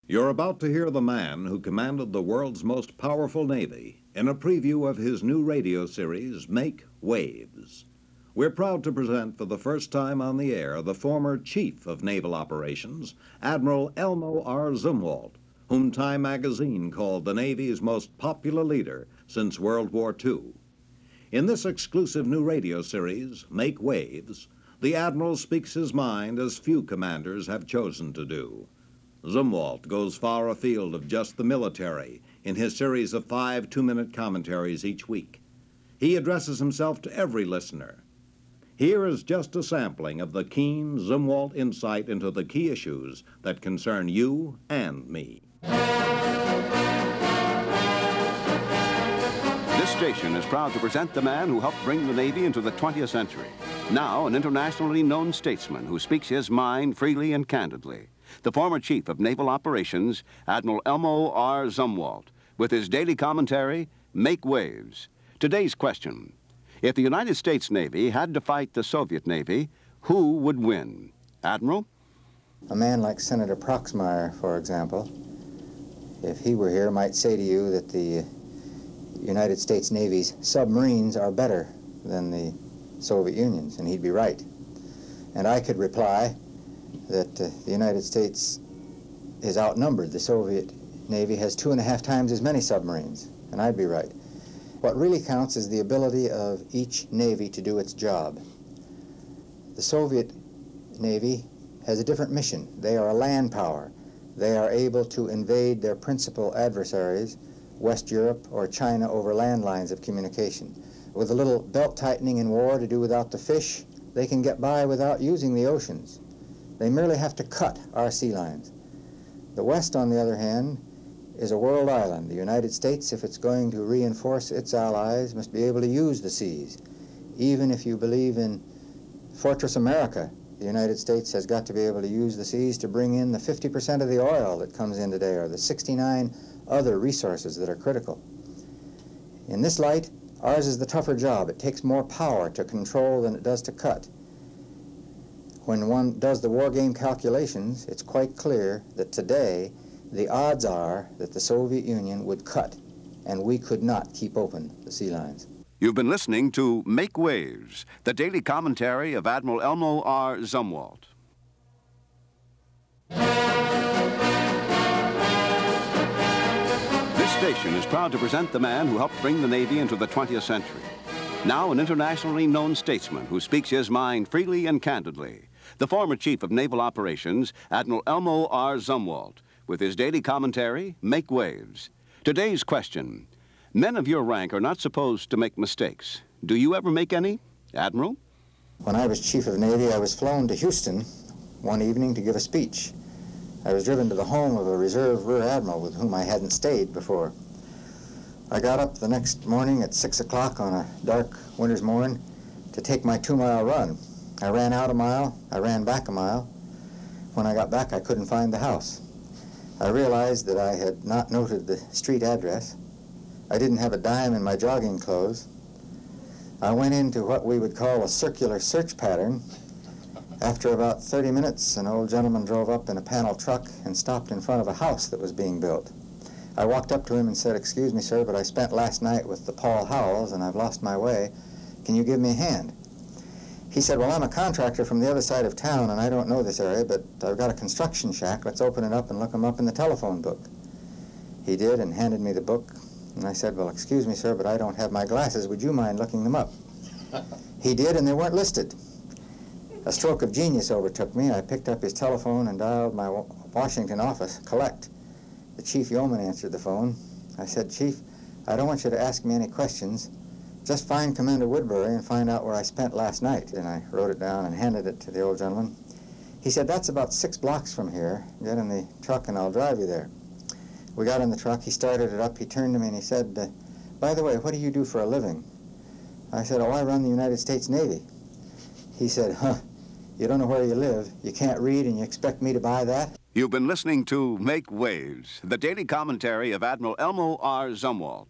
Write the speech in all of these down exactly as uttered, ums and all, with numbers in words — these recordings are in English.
You're about to hear the man who commanded the world's most powerful Navy in a preview of his new radio series, Make Waves. We're proud to present for the first time on the air the former Chief of Naval Operations, Admiral Elmo R. Zumwalt, whom Time magazine called the Navy's most popular leader since World War Two. In this exclusive new radio series, Make Waves, the Admiral speaks his mind as few commanders have chosen to do. Zumwalt goes far afield of just the military in his series of five two-minute commentaries each week. He addresses himself to every listener. Here is just a sampling of the keen Zumwalt insight into the key issues that concern you and me. This station is proud to present the man who helped bring the Navy into the twentieth century. Now an internationally known statesman who speaks his mind freely and candidly. The former Chief of Naval Operations, Admiral Elmo R. Zumwalt, with his daily commentary, Make Waves. Today's question: if the United States Navy had to fight the Soviet Navy, who would win? Admiral? A man like Senator Proxmire, for example, if he were here, might say to you that the United States Navy's submarines are better than the Soviet Union's, and he'd be right. And I could reply that uh, the United States is outnumbered. The Soviet Navy has two and a half times as many submarines, and I'd be right. What really counts is the ability of each Navy to do its job. The Soviet Navy has a different mission. They are a land power. They are able to invade their principal adversaries, West Europe or China, over land lines of communication. With a little belt tightening in war to do without the fish, they can get by without using the oceans. They merely have to cut our sea lines. The West, on the other hand, is a world island. The United States, if it's going to reinforce its allies, must be able to use the seas. Even if you believe in Fortress America, the United States has got to be able to use the seas to bring in the fifty percent of the oil that comes in today, or the sixty-nine other resources that are critical. In this light, ours is the tougher job. It takes more power to control than it does to cut. When one does the war game calculations, it's quite clear that today the odds are that the Soviet Union would cut, and we could not keep open the sea lines. You've been listening to Make Waves, the daily commentary of Admiral Elmo R. Zumwalt. This station is proud to present the man who helped bring the Navy into the twentieth century. Now an internationally known statesman who speaks his mind freely and candidly. The former Chief of Naval Operations, Admiral Elmo R. Zumwalt, with his daily commentary, Make Waves. Today's question: men of your rank are not supposed to make mistakes. Do you ever make any, Admiral? When I was Chief of Navy, I was flown to Houston one evening to give a speech. I was driven to the home of a reserve rear admiral with whom I hadn't stayed before. I got up the next morning at six o'clock on a dark winter's morn to take my two-mile run. I ran out a mile, I ran back a mile. When I got back, I couldn't find the house. I realized that I had not noted the street address. I didn't have a dime in my jogging clothes. I went into what we would call a circular search pattern. After about thirty minutes, an old gentleman drove up in a panel truck and stopped in front of a house that was being built. I walked up to him and said, "Excuse me, sir, but I spent last night with the Paul Howells and I've lost my way. Can you give me a hand?" He said, "Well, I'm a contractor from the other side of town and I don't know this area, but I've got a construction shack. Let's open it up and look them up in the telephone book." He did and handed me the book. And I said, "Well, excuse me, sir, but I don't have my glasses. Would you mind looking them up?" He did, and they weren't listed. A stroke of genius overtook me. I picked up his telephone and dialed my Washington office, collect. The chief yeoman answered the phone. I said, "Chief, I don't want you to ask me any questions. Just find Commander Woodbury and find out where I spent last night." And I wrote it down and handed it to the old gentleman. He said, "That's about six blocks from here. Get in the truck and I'll drive you there." We got in the truck. He started it up. He turned to me and he said, uh, "By the way, what do you do for a living?" I said, "Oh, I run the United States Navy." He said, "Huh, you don't know where you live. You can't read and you expect me to buy that?" You've been listening to Make Waves, the daily commentary of Admiral Elmo R. Zumwalt.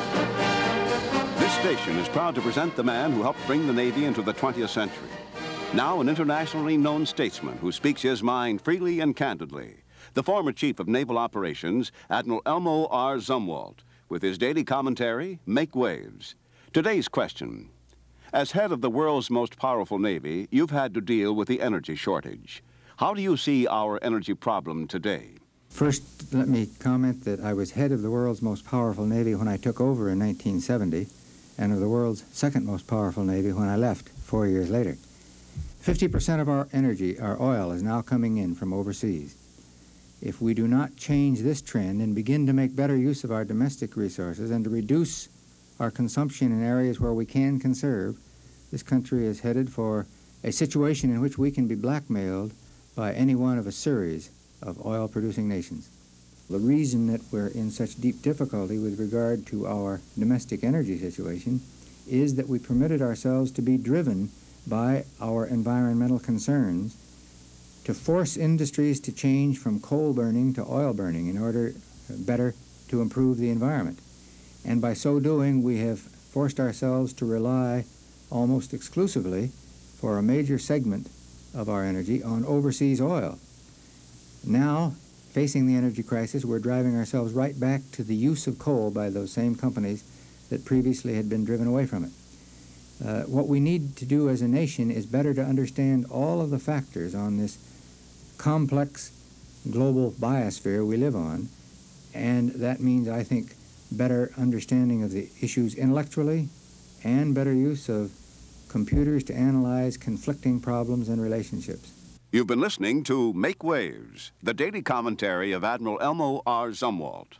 This station is proud to present the man who helped bring the Navy into the twentieth century. Now an internationally known statesman who speaks his mind freely and candidly. The former Chief of Naval Operations, Admiral Elmo R. Zumwalt, with his daily commentary, Make Waves. Today's question. As head of the world's most powerful Navy, you've had to deal with the energy shortage. How do you see our energy problem today? First, let me comment that I was head of the world's most powerful Navy when I took over in nineteen seventy, and of the world's second most powerful Navy when I left four years later. fifty percent of our energy, our oil, is now coming in from overseas. If we do not change this trend and begin to make better use of our domestic resources and to reduce our consumption in areas where we can conserve, this country is headed for a situation in which we can be blackmailed by any one of a series of oil-producing nations. The reason that we're in such deep difficulty with regard to our domestic energy situation is that we permitted ourselves to be driven by our environmental concerns to force industries to change from coal burning to oil burning in order better to improve the environment. And by so doing, we have forced ourselves to rely almost exclusively for a major segment of our energy on overseas oil. Now, facing the energy crisis, we're driving ourselves right back to the use of coal by those same companies that previously had been driven away from it. Uh, what we need to do as a nation is better to understand all of the factors on this complex global biosphere we live on, and that means, I think, better understanding of the issues intellectually and better use of computers to analyze conflicting problems and relationships. You've been listening to Make Waves, the daily commentary of Admiral Elmo R. Zumwalt.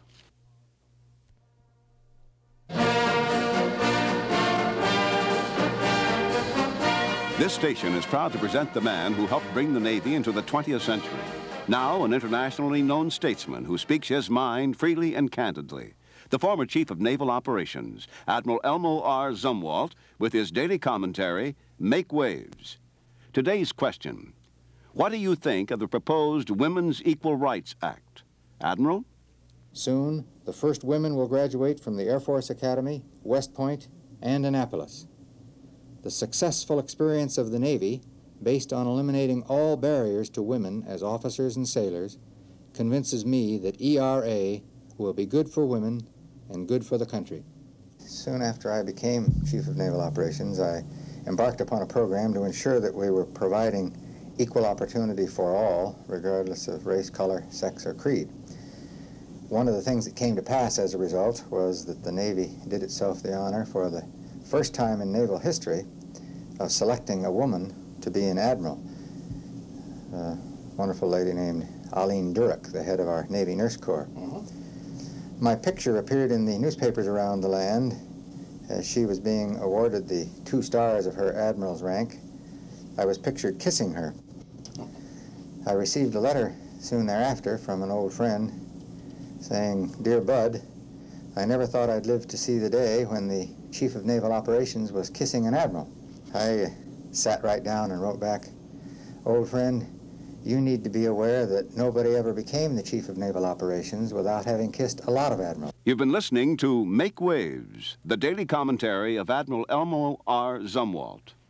This station is proud to present the man who helped bring the Navy into the twentieth century. Now an internationally known statesman who speaks his mind freely and candidly. The former Chief of Naval Operations, Admiral Elmo R. Zumwalt, with his daily commentary, Make Waves. Today's question. What do you think of the proposed Women's Equal Rights Act? Admiral? Soon, the first women will graduate from the Air Force Academy, West Point, and Annapolis. The successful experience of the Navy, based on eliminating all barriers to women as officers and sailors, convinces me that E R A will be good for women and good for the country. Soon after I became Chief of Naval Operations, I embarked upon a program to ensure that we were providing equal opportunity for all, regardless of race, color, sex, or creed. One of the things that came to pass as a result was that the Navy did itself the honor for the first time in naval history of selecting a woman to be an admiral. A wonderful lady named Aline Durek, the head of our Navy Nurse Corps. Mm-hmm. My picture appeared in the newspapers around the land as she was being awarded the two stars of her admiral's rank. I was pictured kissing her. I received a letter soon thereafter from an old friend saying, "Dear Bud, I never thought I'd live to see the day when the Chief of Naval Operations was kissing an admiral." I sat right down and wrote back, "Old friend, you need to be aware that nobody ever became the Chief of Naval Operations without having kissed a lot of admirals." You've been listening to Make Waves, the daily commentary of Admiral Elmo R. Zumwalt.